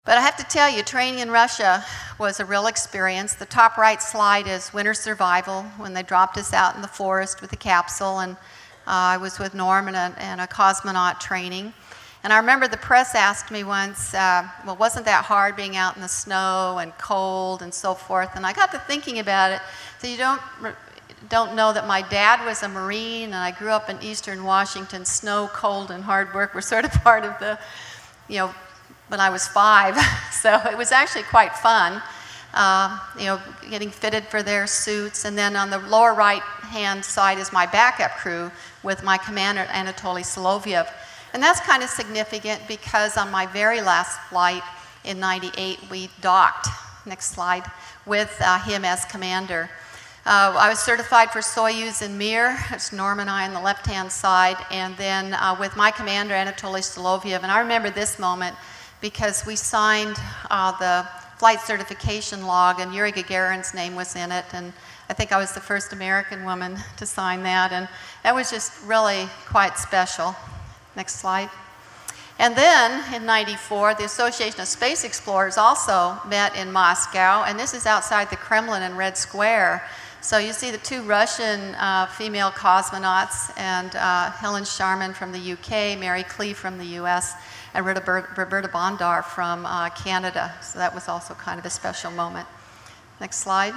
But I have to tell you, training in Russia was a real experience. The top right slide is winter survival, when they dropped us out in the forest with the capsule, and I was with Norm in a cosmonaut training. And I remember the press asked me once, well, wasn't that hard being out in the snow and cold and so forth? And I got to thinking about it. So you don't know that my dad was a Marine, and I grew up in Eastern Washington. Snow, cold, and hard work were sort of part of the, when I was 5. So it was actually quite fun, getting fitted for their suits. And then on the lower right-hand side is my backup crew with my commander, Anatoly Solovyev. And that's kind of significant because on my very last flight in '98, we docked, next slide, with him as commander. I was certified for Soyuz and Mir. It's Norm and I on the left-hand side, and then with my commander, Anatoly Solovyev. And I remember this moment because we signed the flight certification log, and Yuri Gagarin's name was in it, and I think I was the first American woman to sign that, and that was just really quite special. Next slide. And then in '94, the Association of Space Explorers also met in Moscow, and this is outside the Kremlin in Red Square. So you see the 2 Russian female cosmonauts, and Helen Sharman from the UK, Mary Klee from the US, and Roberta Bondar from Canada. So that was also kind of a special moment. Next slide.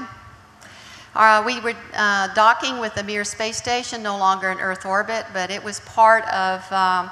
We were docking with the Mir space station, no longer in Earth orbit, but it was part of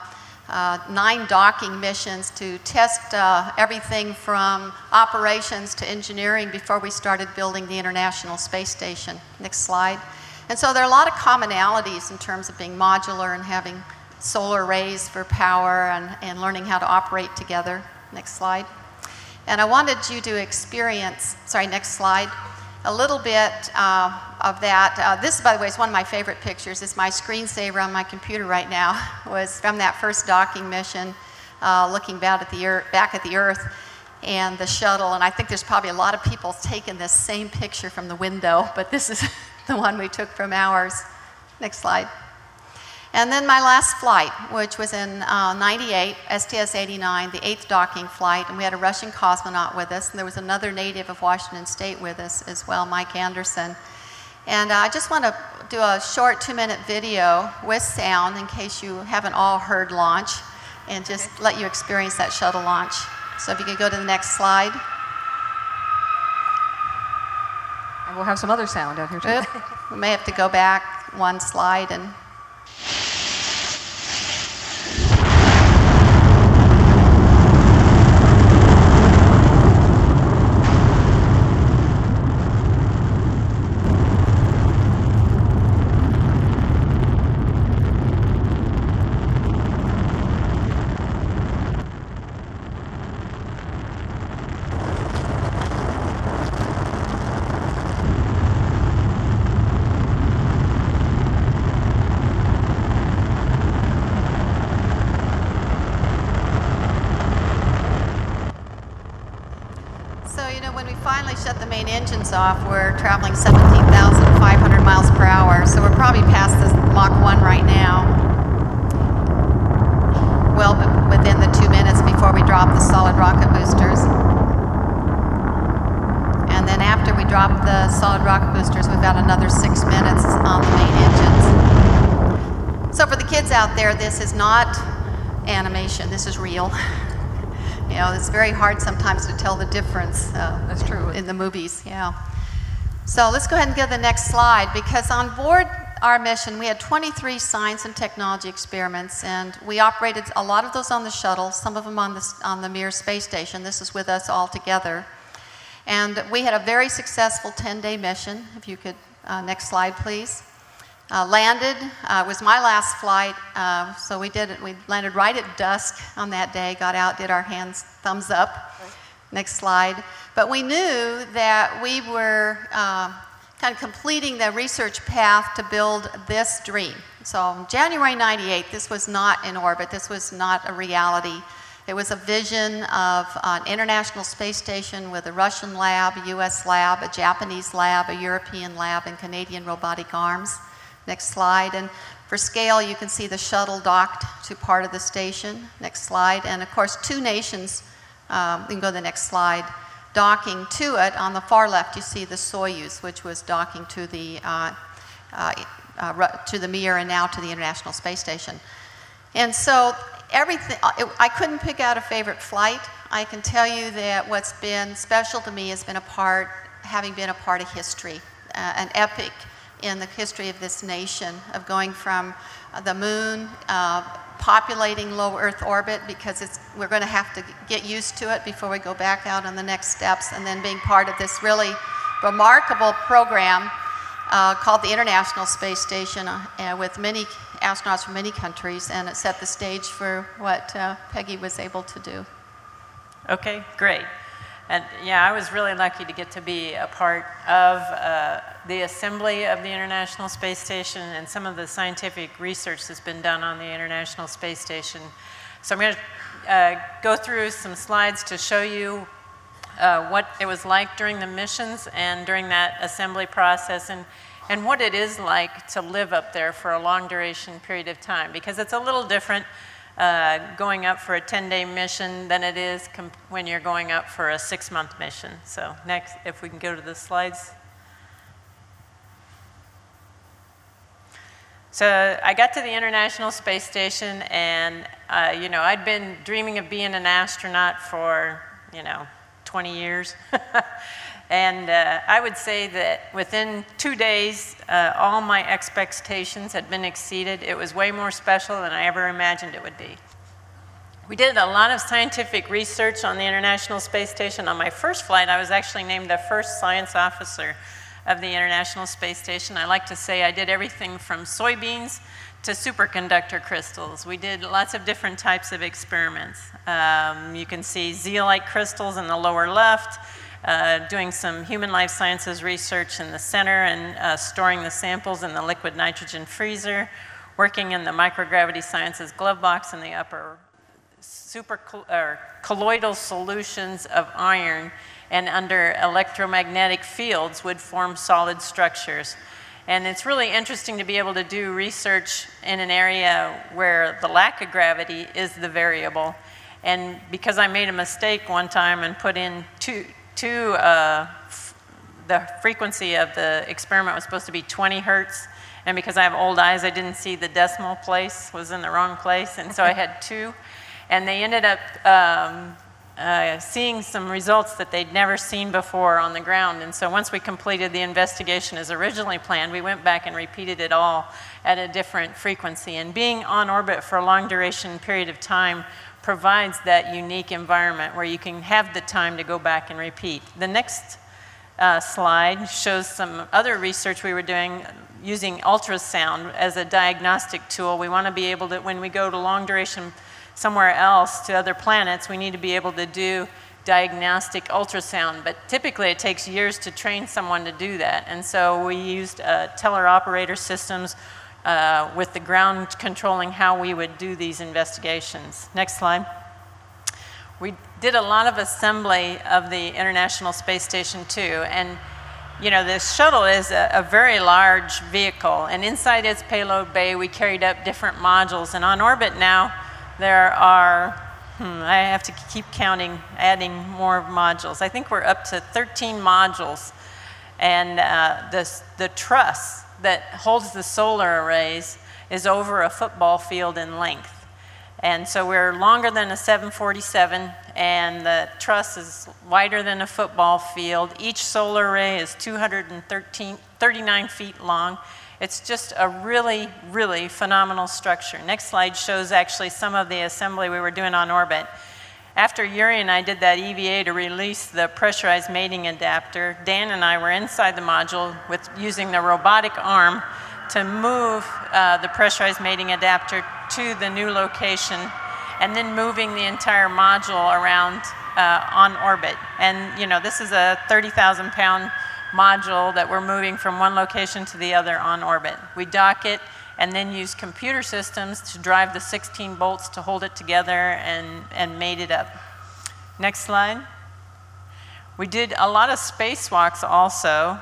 9 docking missions to test everything from operations to engineering before we started building the International Space Station. Next slide. And so there are a lot of commonalities in terms of being modular and having solar arrays for power and learning how to operate together. Next slide. And I wanted you to experience, next slide, a little bit of that. This, by the way, is one of my favorite pictures. It's my screensaver on my computer right now. It was from that first docking mission, looking back at the Earth and the shuttle. And I think there's probably a lot of people taking this same picture from the window, but this is the one we took from ours. Next slide. And then my last flight, which was in '98, STS-89, the 8th docking flight, and we had a Russian cosmonaut with us, and there was another native of Washington State with us as well, Mike Anderson. And I just want to do a short 2-minute video with sound in case you haven't all heard launch, and just let you experience that shuttle launch. So if you could go to the next slide. And we'll have some other sound out here too. We may have to go back one slide and... shut the main engines off, we're traveling 17,500 miles per hour, so we're probably past the Mach 1 right now. Well, within the 2 minutes before we drop the solid rocket boosters. And then after we drop the solid rocket boosters, we've got another 6 minutes on the main engines. So for the kids out there, this is not animation, this is real. It's very hard sometimes to tell the difference. That's true. In the movies, yeah. So let's go ahead and get the next slide, because on board our mission, we had 23 science and technology experiments, and we operated a lot of those on the shuttle, some of them on the Mir space station. This is with us all together. And we had a very successful 10-day mission. If you could, next slide, please. Landed, was my last flight, so we landed right at dusk on that day, got out, did our thumbs up. Next slide. But we knew that we were kind of completing the research path to build this dream. So January '98, this was not in orbit, this was not a reality. It was a vision of an international space station with a Russian lab, a US lab, a Japanese lab, a European lab, and Canadian robotic arms. Next slide. And for scale, you can see the shuttle docked to part of the station. Next slide. And of course, 2 nations you can go to the next slide, docking to it. On the far left, you see the Soyuz, which was docking to the Mir and now to the International Space Station. And so everything, I couldn't pick out a favorite flight. I can tell you that what's been special to me has been having been a part of history, an epic in the history of this nation, of going from the moon, populating low Earth orbit, because we're going to have to get used to it before we go back out on the next steps, and then being part of this really remarkable program called the International Space Station with many astronauts from many countries, and it set the stage for what Peggy was able to do. Okay, great. And yeah, I was really lucky to get to be a part of the assembly of the International Space Station and some of the scientific research that's been done on the International Space Station. So I'm going to go through some slides to show you what it was like during the missions and during that assembly process, and what it is like to live up there for a long duration period of time, because it's a little different going up for a 10-day mission than it is when you're going up for a 6-month mission. So next, if we can go to the slides. So I got to the International Space Station, and you know, I'd been dreaming of being an astronaut for 20 years. And I would say that within 2 days, all my expectations had been exceeded. It was way more special than I ever imagined it would be. We did a lot of scientific research on the International Space Station. On my first flight, I was actually named the first science officer of the International Space Station. I like to say I did everything from soybeans to superconductor crystals. We did lots of different types of experiments. You can see zeolite crystals in the lower left, doing some human life sciences research in the center, and storing the samples in the liquid nitrogen freezer, working in the microgravity sciences glove box in the upper, colloidal solutions of iron and under electromagnetic fields would form solid structures. And it's really interesting to be able to do research in an area where the lack of gravity is the variable. And because I made a mistake one time and put in the frequency of the experiment was supposed to be 20 hertz, and because I have old eyes, I didn't see the decimal place was in the wrong place, and so I had 2, and they ended up seeing some results that they'd never seen before on the ground. And so once we completed the investigation as originally planned, we went back and repeated it all at a different frequency. And being on orbit for a long duration period of time provides that unique environment where you can have the time to go back and repeat. The next slide shows some other research we were doing using ultrasound as a diagnostic tool. We want to be able to, when we go to long duration somewhere else to other planets, we need to be able to do diagnostic ultrasound, but typically it takes years to train someone to do that. And so we used teleoperator systems with the ground controlling how we would do these investigations. Next slide. We did a lot of assembly of the International Space Station too, and this shuttle is a very large vehicle, and inside its payload bay we carried up different modules, and on orbit now there are, I have to keep counting, adding more modules. I think we're up to 13 modules, and the truss that holds the solar arrays is over a football field in length. And so we're longer than a 747, and the truss is wider than a football field. Each solar array is 239 feet long. It's just a really, really phenomenal structure. Next slide shows actually some of the assembly we were doing on orbit. After Yuri and I did that EVA to release the pressurized mating adapter, Dan and I were inside the module using the robotic arm to move the pressurized mating adapter to the new location, and then moving the entire module around on orbit. And this is a 30,000-pound module that we're moving from one location to the other on orbit. We dock it and then use computer systems to drive the 16 bolts to hold it together and mate it up. Next slide. We did a lot of spacewalks also.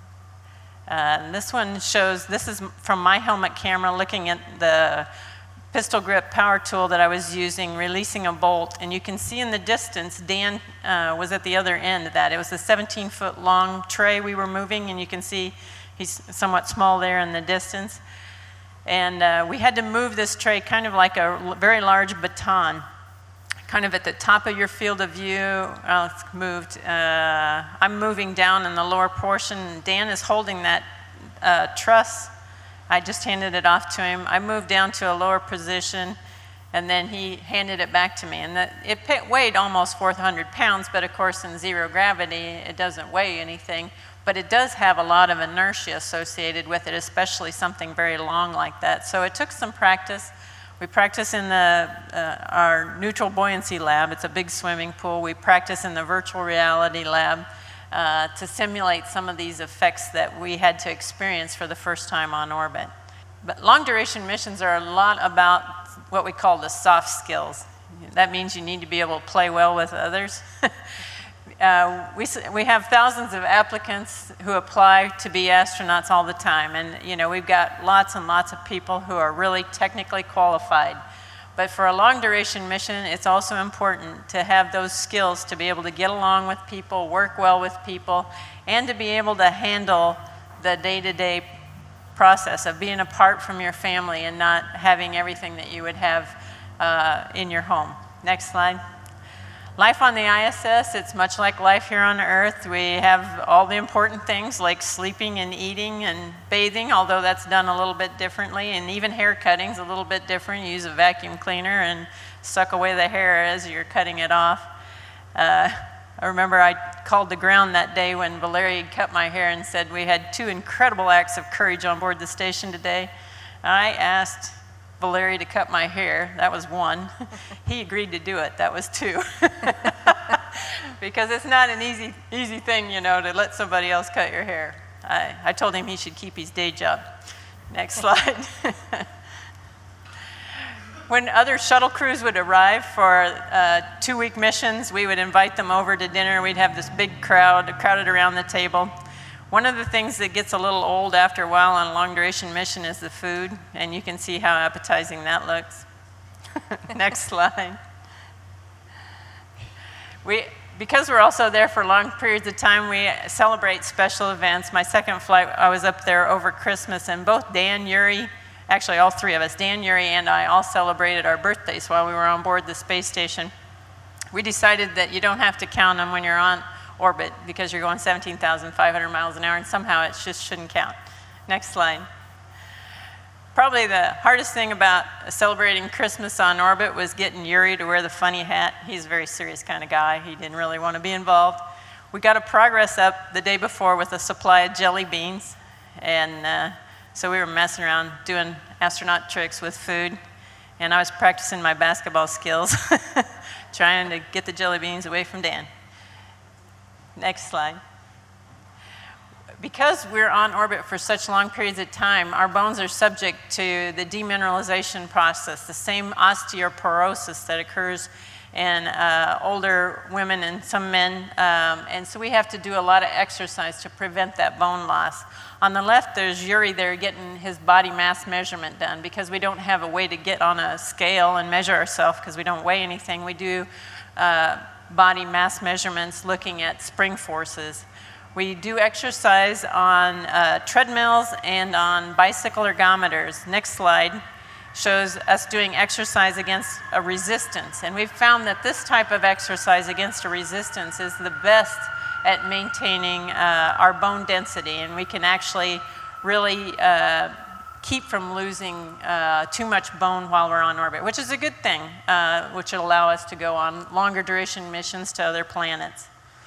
This one shows, this is from my helmet camera looking at the pistol grip power tool that I was using, releasing a bolt, and you can see in the distance, Dan was at the other end of that. It was a 17-foot long tray we were moving, and you can see he's somewhat small there in the distance. And we had to move this tray kind of like a very large baton, kind of at the top of your field of view. It's moved. I'm moving down in the lower portion. Dan is holding that truss. I just handed it off to him. I moved down to a lower position, and then he handed it back to me. And it weighed almost 400 pounds, but of course in zero gravity, it doesn't weigh anything. But it does have a lot of inertia associated with it, especially something very long like that. So it took some practice. We practice in our neutral buoyancy lab. It's a big swimming pool. We practice in the virtual reality lab to simulate some of these effects that we had to experience for the first time on orbit. But long duration missions are a lot about what we call the soft skills. That means you need to be able to play well with others. We have thousands of applicants who apply to be astronauts all the time, and you know, we've got lots and lots of people who are really technically qualified. But for a long duration mission, it's also important to have those skills to be able to get along with people, work well with people, and to be able to handle the day-to-day process of being apart from your family and not having everything that you would have in your home. Next slide. Life on the ISS, it's much like life here on Earth. We have all the important things like sleeping and eating and bathing, although that's done a little bit differently, and even hair cutting's a little bit different. You use a vacuum cleaner and suck away the hair as you're cutting it off. I remember I called the ground that day when Valery cut my hair and said we had 2 incredible acts of courage on board the station today. I asked Valery to cut my hair. That was 1. He agreed to do it. That was 2. Because it's not an easy thing, you know, to let somebody else cut your hair. I told him he should keep his day job. Next slide. When other shuttle crews would arrive for 2-week missions, we would invite them over to dinner. We'd have this big crowd crowded around the table. One of the things that gets a little old after a while on a long duration mission is the food, and you can see how appetizing that looks. Next slide. Because we're also there for long periods of time, we celebrate special events. My second flight, I was up there over Christmas, and both Dan, Yuri, actually all 3 of us, Dan, Yuri, and I all celebrated our birthdays while we were on board the space station. We decided that you don't have to count them when you're on orbit because you're going 17,500 miles an hour, and somehow it just shouldn't count. Next slide. Probably the hardest thing about celebrating Christmas on orbit was getting Yuri to wear the funny hat. He's a very serious kind of guy. He didn't really want to be involved. We got a progress up the day before with a supply of jelly beans, and so we were messing around doing astronaut tricks with food, and I was practicing my basketball skills, trying to get the jelly beans away from Dan. Next slide. Because we're on orbit for such long periods of time, our bones are subject to the demineralization process, the same osteoporosis that occurs in older women and some men. And so we have to do a lot of exercise to prevent that bone loss. On the left, there's Yuri there getting his body mass measurement done because we don't have a way to get on a scale and measure ourselves because we don't weigh anything. We do body mass measurements looking at spring forces. We do exercise on treadmills and on bicycle ergometers. Next slide shows us doing exercise against a resistance. And we've found that this type of exercise against a resistance is the best at maintaining our bone density. And we can actually really keep from losing too much bone while we're on orbit, which is a good thing, which will allow us to go on longer duration missions to other planets.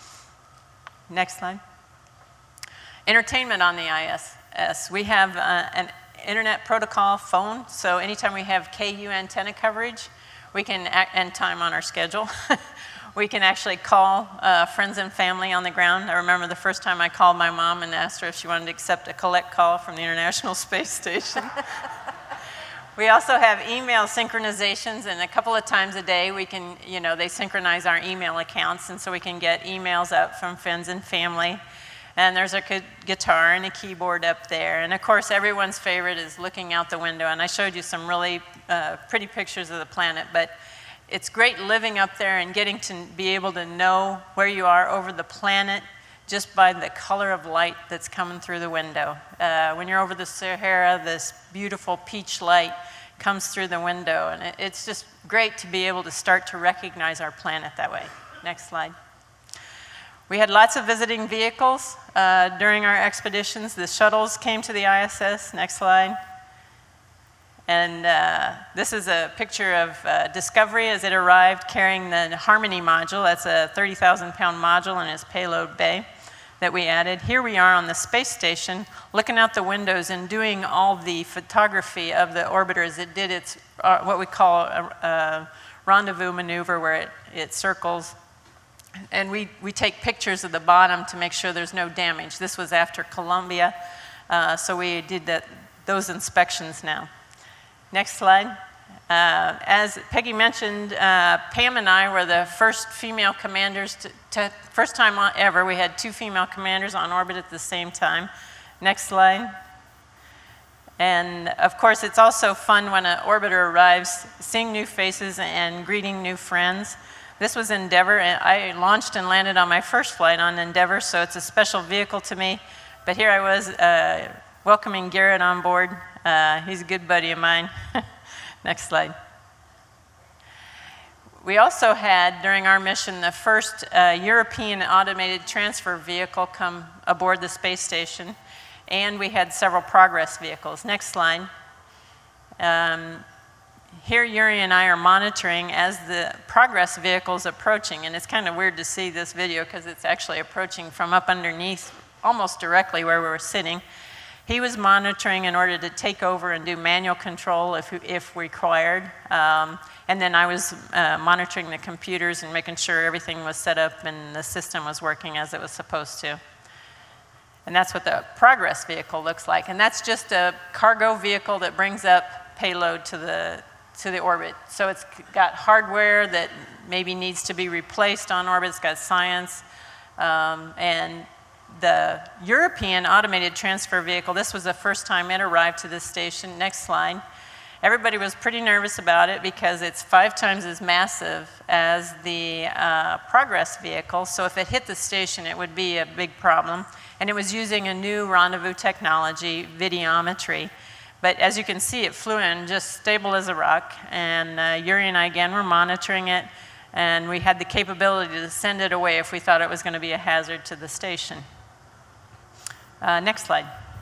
Next slide. Entertainment on the ISS. We have an internet protocol phone, so anytime we have KU antenna coverage, we can, and time on our schedule, we can actually call friends and family on the ground. I remember the first time I called my mom and asked her if she wanted to accept a collect call from the International Space Station. We also have email synchronizations, and a couple of times a day we can, they synchronize our email accounts, and so we can get emails out from friends and family. And there's a guitar and a keyboard up there. And of course, everyone's favorite is looking out the window. And I showed you some really pretty pictures of the planet. But it's great living up there and getting to be able to know where you are over the planet just by the color of light that's coming through the window. When you're over the Sahara, this beautiful peach light comes through the window. And it's just great to be able to start to recognize our planet that way. Next slide. We had lots of visiting vehicles during our expeditions. The shuttles came to the ISS. Next slide. And this is a picture of Discovery as it arrived carrying the Harmony module. That's a 30,000-pound module in its payload bay that we added. Here we are on the space station looking out the windows and doing all the photography of the orbiter as it did its what we call a rendezvous maneuver, where it circles. And we take pictures of the bottom to make sure there's no damage. This was after Columbia, so we did those inspections now. Next slide. As Peggy mentioned, Pam and I were the first female commanders first time ever, we had 2 female commanders on orbit at the same time. Next slide. And of course, it's also fun when an orbiter arrives, seeing new faces and greeting new friends. This was Endeavour, and I launched and landed on my first flight on Endeavour, so it's a special vehicle to me. But here I was welcoming Garrett on board. He's a good buddy of mine. Next slide. We also had, during our mission, the first European automated transfer vehicle come aboard the space station, and we had several Progress vehicles. Next slide. Here, Yuri and I are monitoring as the Progress vehicle is approaching, and it's kind of weird to see this video because it's actually approaching from up underneath, almost directly where we were sitting. He was monitoring in order to take over and do manual control if required, and then I was monitoring the computers and making sure everything was set up and the system was working as it was supposed to. And that's what the Progress vehicle looks like, and that's just a cargo vehicle that brings up payload to the orbit. So it's got hardware that maybe needs to be replaced on orbit. It's got science. And the European automated transfer vehicle, this was the first time it arrived to this station. Next slide. Everybody was pretty nervous about it because it's 5 times as massive as the Progress vehicle. So if it hit the station, it would be a big problem. And it was using a new rendezvous technology, videometry. But as you can see, it flew in just stable as a rock, and Yuri and I again were monitoring it, and we had the capability to send it away if we thought it was going to be a hazard to the station. Next slide.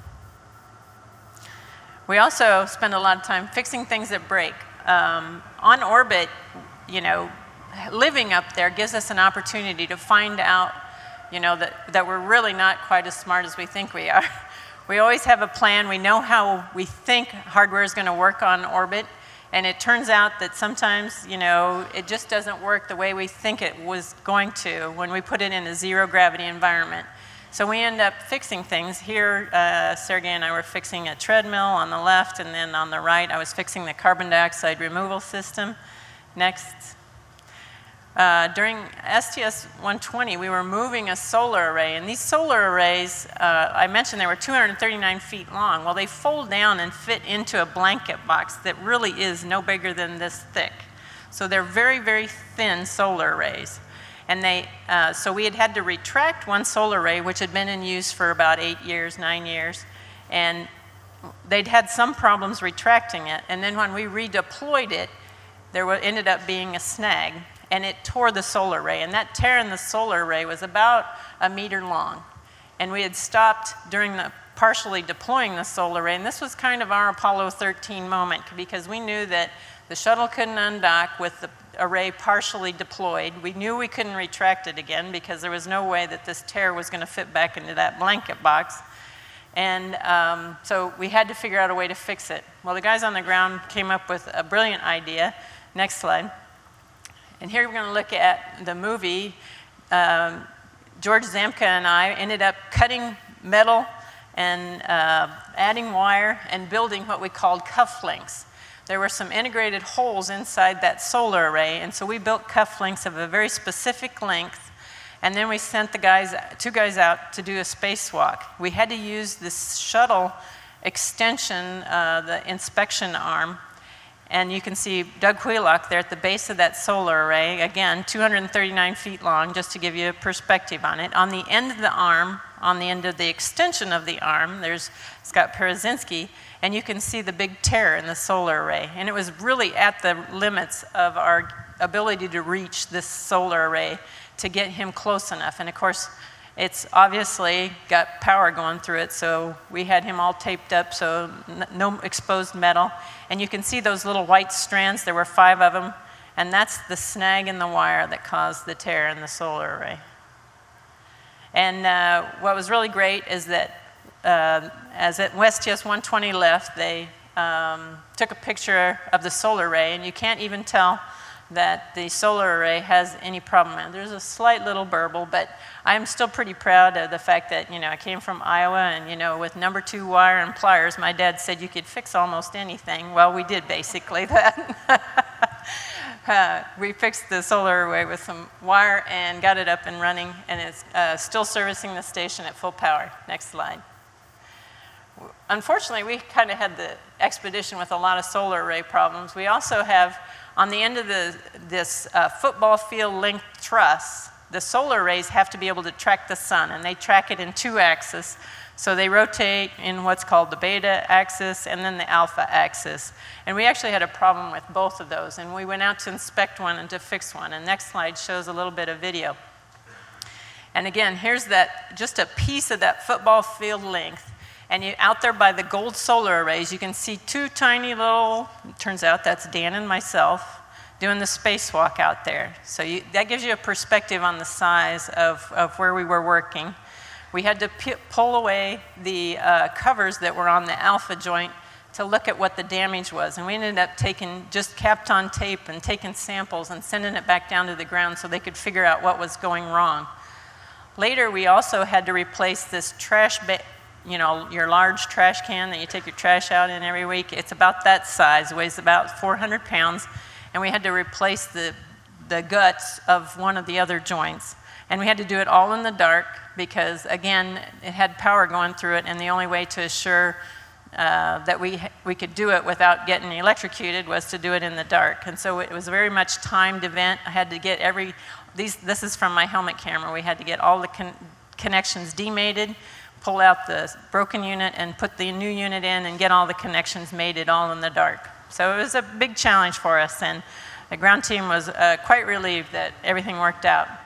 We also spend a lot of time fixing things that break. On orbit, you know, living up there gives us an opportunity to find out, you know, that we're really not quite as smart as we think we are. We always have a plan. We know how we think hardware is going to work on orbit, and it turns out that sometimes, you know, it just doesn't work the way we think it was going to when we put it in a zero-gravity environment. So we end up fixing things. Here, Sergey and I were fixing a treadmill on the left, and then on the right, I was fixing the carbon dioxide removal system. Next. During STS-120, we were moving a solar array, and these solar arrays, I mentioned they were 239 feet long. Well, they fold down and fit into a blanket box that really is no bigger than this thick. So they're very, very thin solar arrays. And so we had to retract one solar array, which had been in use for about 8 years, 9 years, and they'd had some problems retracting it. And then when we redeployed it, there ended up being a snag, and it tore the solar array. And that tear in the solar array was about 1 meter long. And we had stopped during the partially deploying the solar array, and this was kind of our Apollo 13 moment, because we knew that the shuttle couldn't undock with the array partially deployed. We knew we couldn't retract it again because there was no way that this tear was going to fit back into that blanket box. And so we had to figure out a way to fix it. Well, the guys on the ground came up with a brilliant idea. Next slide. And here we're going to look at the movie. George Zamka and I ended up cutting metal and adding wire and building what we called cufflinks. There were some integrated holes inside that solar array, and so we built cufflinks of a very specific length, And then we sent two guys out to do a spacewalk. We had to use this shuttle extension, the inspection arm. And you can see Doug Wheelock there at the base of that solar array. Again, 239 feet long, just to give you a perspective on it. On the end of the arm, on the end of the extension of the arm, there's Scott Perezinski, and you can see the big tear in the solar array. And it was really at the limits of our ability to reach this solar array to get him close enough. And of course, it's obviously got power going through it, so we had him all taped up, so no exposed metal. And you can see those little white strands, there were 5 of them, and that's the snag in the wire that caused the tear in the solar array. And what was really great is that as WSTS 120 left, they took a picture of the solar array, and you can't even tell that the solar array has any problem. And there's a slight little burble, but I'm still pretty proud of the fact that, you know, I came from Iowa, and, you know, with number 2 wire and pliers, my dad said you could fix almost anything. Well, we did basically that. We fixed the solar array with some wire and got it up and running, and it's still servicing the station at full power. Next slide. Unfortunately, we kind of had the expedition with a lot of solar array problems. We also have, on the end of this football field length truss, the solar arrays have to be able to track the sun, and they track it in 2 axes. So they rotate in what's called the beta axis and then the alpha axis. And we actually had a problem with both of those, and we went out to inspect one and to fix one. And next slide shows a little bit of video. And again, here's just a piece of that football field length. And out there by the gold solar arrays, you can see 2 tiny little, it turns out that's Dan and myself, doing the spacewalk out there. So that gives you a perspective on the size of where we were working. We had to pull away the covers that were on the alpha joint to look at what the damage was. And we ended up just Kapton tape and taking samples and sending it back down to the ground so they could figure out what was going wrong. Later, we also had to replace this trash bag. You know, your large trash can that you take your trash out in every week. It's about that size, weighs about 400 pounds, and we had to replace the guts of one of the other joints. And we had to do it all in the dark because, again, it had power going through it, and the only way to assure that we could do it without getting electrocuted was to do it in the dark. And so it was a very much timed event. I had to get this is from my helmet camera. We had to get all the connections demated, pull out the broken unit and put the new unit in and get all the connections mated all in the dark. So it was a big challenge for us, and the ground team was quite relieved that everything worked out.